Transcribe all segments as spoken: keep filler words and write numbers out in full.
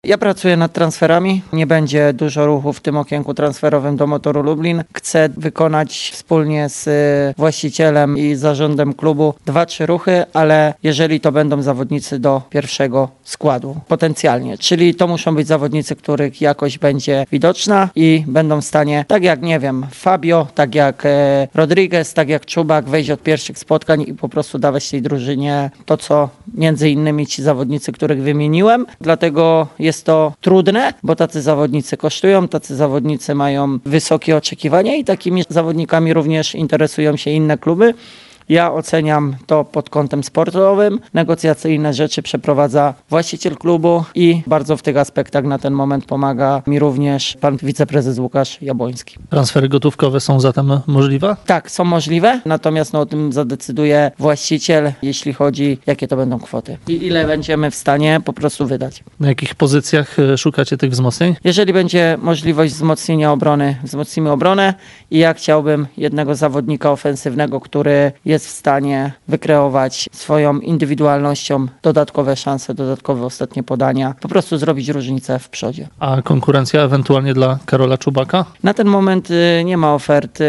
Ja pracuję nad transferami. Nie będzie dużo ruchu w tym okienku transferowym do Motoru Lublin. Chcę wykonać wspólnie z właścicielem i zarządem klubu dwa, trzy ruchy, ale jeżeli to będą zawodnicy do pierwszego składu potencjalnie, czyli to muszą być zawodnicy, których jakość będzie widoczna i będą w stanie, tak jak nie wiem, Fabio, tak jak e, Rodriguez, tak jak Czubak, wejść od pierwszych spotkań i po prostu dawać tej drużynie to, co między innymi ci zawodnicy, których wymieniłem. Dlatego jest to trudne, bo tacy zawodnicy kosztują, tacy zawodnicy mają wysokie oczekiwania i takimi zawodnikami również interesują się inne kluby. Ja oceniam to pod kątem sportowym. Negocjacyjne rzeczy przeprowadza właściciel klubu i bardzo w tych aspektach na ten moment pomaga mi również pan wiceprezes Łukasz Jabłoński. Transfery gotówkowe są zatem możliwe? Tak, są możliwe, natomiast no, o tym zadecyduje właściciel, jeśli chodzi, jakie to będą kwoty i ile będziemy w stanie po prostu wydać. Na jakich pozycjach szukacie tych wzmocnień? Jeżeli będzie możliwość wzmocnienia obrony, wzmocnimy obronę i ja chciałbym jednego zawodnika ofensywnego, który jest w stanie wykreować swoją indywidualnością dodatkowe szanse, dodatkowe ostatnie podania, po prostu zrobić różnicę w przodzie. A konkurencja ewentualnie dla Karola Czubaka? Na ten moment nie ma oferty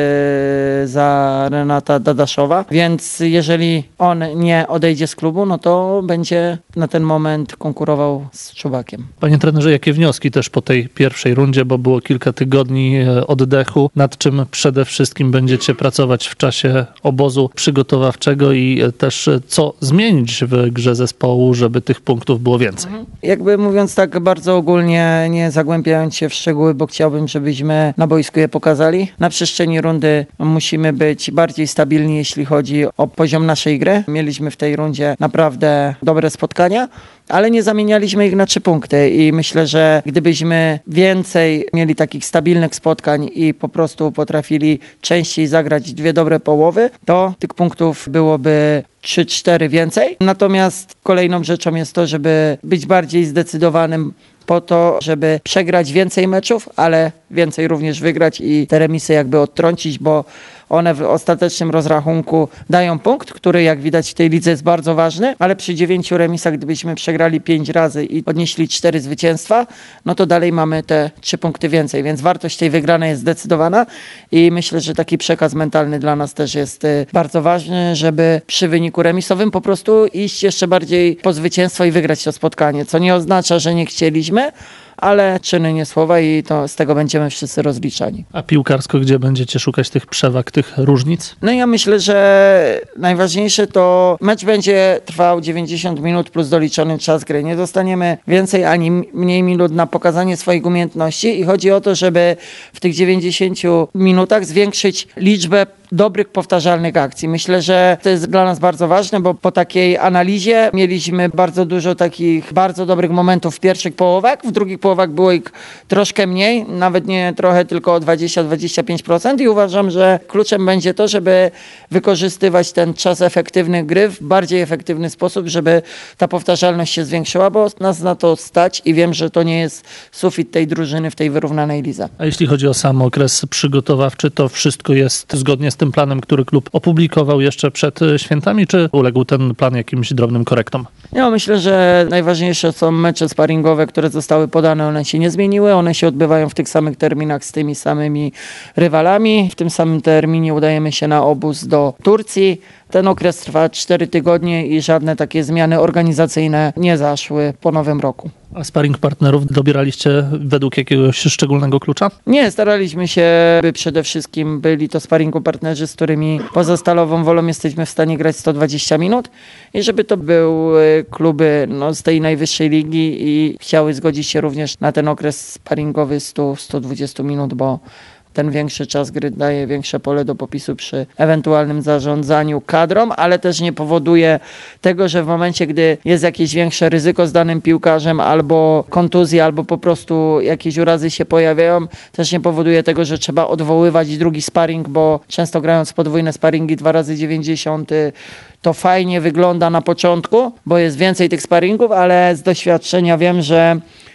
za Renata Dadaszowa, więc jeżeli on nie odejdzie z klubu, no to będzie na ten moment konkurował z Czubakiem. Panie trenerze, jakie wnioski też po tej pierwszej rundzie, bo było kilka tygodni oddechu, nad czym przede wszystkim będziecie pracować w czasie obozu przygotowawczego i też co zmienić w grze zespołu, żeby tych punktów było więcej? Mhm. Jakby mówiąc tak bardzo ogólnie, nie zagłębiając się w szczegóły, bo chciałbym, żebyśmy na boisku je pokazali. Na przestrzeni rundy musimy być bardziej stabilni, jeśli chodzi o poziom naszej gry. Mieliśmy w tej rundzie naprawdę dobre spotkania, ale nie zamienialiśmy ich na trzy punkty i myślę, że gdybyśmy więcej mieli takich stabilnych spotkań i po prostu potrafili częściej zagrać dwie dobre połowy, to tych punktów byłoby trzy cztery więcej. Natomiast kolejną rzeczą jest to, żeby być bardziej zdecydowanym po to, żeby przegrać więcej meczów, ale więcej również wygrać i te remisy jakby odtrącić, bo one w ostatecznym rozrachunku dają punkt, który jak widać w tej lidze jest bardzo ważny, ale przy dziewięciu remisach, gdybyśmy przegrali pięć razy i odnieśli cztery zwycięstwa, no to dalej mamy te trzy punkty więcej, więc wartość tej wygranej jest zdecydowana i myślę, że taki przekaz mentalny dla nas też jest bardzo ważny, żeby przy wyniku remisowym po prostu iść jeszcze bardziej po zwycięstwo i wygrać to spotkanie, co nie oznacza, że nie chcieliśmy, ale czyny nie słowa i to z tego będziemy wszyscy rozliczani. A piłkarsko gdzie będziecie szukać tych przewag, tych różnic? No ja myślę, że najważniejsze to mecz będzie trwał dziewięćdziesiąt minut plus doliczony czas gry. Nie dostaniemy więcej ani mniej minut na pokazanie swoich umiejętności i chodzi o to, żeby w tych dziewięćdziesięciu minutach zwiększyć liczbę dobrych, powtarzalnych akcji. Myślę, że to jest dla nas bardzo ważne, bo po takiej analizie mieliśmy bardzo dużo takich bardzo dobrych momentów w pierwszych połowach, w drugich połowach było ich troszkę mniej, nawet nie trochę, tylko o dwadzieścia do dwudziestu pięciu procent i uważam, że kluczem będzie to, żeby wykorzystywać ten czas efektywny gry w bardziej efektywny sposób, żeby ta powtarzalność się zwiększyła, bo nas na to stać i wiem, że to nie jest sufit tej drużyny w tej wyrównanej lidze. A jeśli chodzi o sam okres przygotowawczy, to wszystko jest zgodnie z tym planem, który klub opublikował jeszcze przed świętami, czy uległ ten plan jakimś drobnym korektom? Ja myślę, że najważniejsze są mecze sparingowe, które zostały podane, one się nie zmieniły, one się odbywają w tych samych terminach z tymi samymi rywalami. W tym samym terminie udajemy się na obóz do Turcji. Ten okres trwa cztery tygodnie i żadne takie zmiany organizacyjne nie zaszły po nowym roku. A sparring partnerów dobieraliście według jakiegoś szczególnego klucza? Nie, staraliśmy się, by przede wszystkim byli to sparingu partnerzy, z którymi poza Stalową Wolą jesteśmy w stanie grać sto dwadzieścia minut i żeby to były kluby no, z tej najwyższej ligi i chciały zgodzić się również na ten okres sparingowy sto do stu dwudziestu minut, bo ten większy czas gry daje większe pole do popisu przy ewentualnym zarządzaniu kadrą, ale też nie powoduje tego, że w momencie, gdy jest jakieś większe ryzyko z danym piłkarzem albo kontuzje, albo po prostu jakieś urazy się pojawiają, też nie powoduje tego, że trzeba odwoływać drugi sparring, bo często grając podwójne sparingi dwa razy dziewięćdziesiąt to fajnie wygląda na początku, bo jest więcej tych sparingów, ale z doświadczenia wiem, że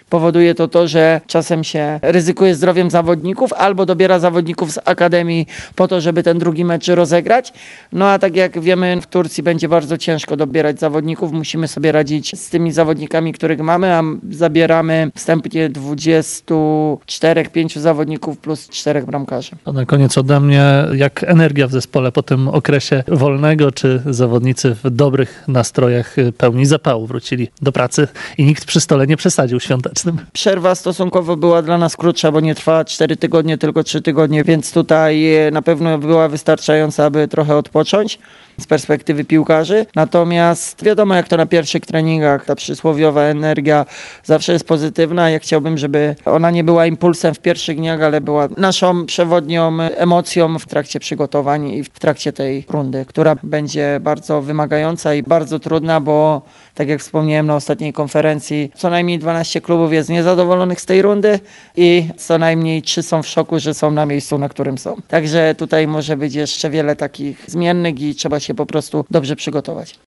Powoduje to to, że czasem się ryzykuje zdrowiem zawodników albo dobiera zawodników z akademii po to, żeby ten drugi mecz rozegrać. No a tak jak wiemy, w Turcji będzie bardzo ciężko dobierać zawodników. Musimy sobie radzić z tymi zawodnikami, których mamy, a zabieramy wstępnie dwudziestu czterech, pięciu zawodników plus czterech bramkarzy. To na koniec ode mnie, jak energia w zespole po tym okresie wolnego, czy zawodnicy w dobrych nastrojach, pełni zapału wrócili do pracy i nikt przy stole nie przesadził świątecznym? Przerwa stosunkowo była dla nas krótsza, bo nie trwała cztery tygodnie, tylko trzy tygodnie, więc tutaj na pewno była wystarczająca, aby trochę odpocząć z perspektywy piłkarzy. Natomiast wiadomo, jak to na pierwszych treningach, ta przysłowiowa energia zawsze jest pozytywna. Ja chciałbym, żeby ona nie była impulsem w pierwszych dniach, ale była naszą przewodnią emocją w trakcie przygotowań i w trakcie tej rundy, która będzie bardzo wymagająca i bardzo trudna, bo tak jak wspomniałem na ostatniej konferencji, co najmniej dwanaście klubów jest niezadowolonych z tej rundy i co najmniej trzy są w szoku, że są na miejscu, na którym są. Także tutaj może być jeszcze wiele takich zmiennych i trzeba się po prostu dobrze przygotować.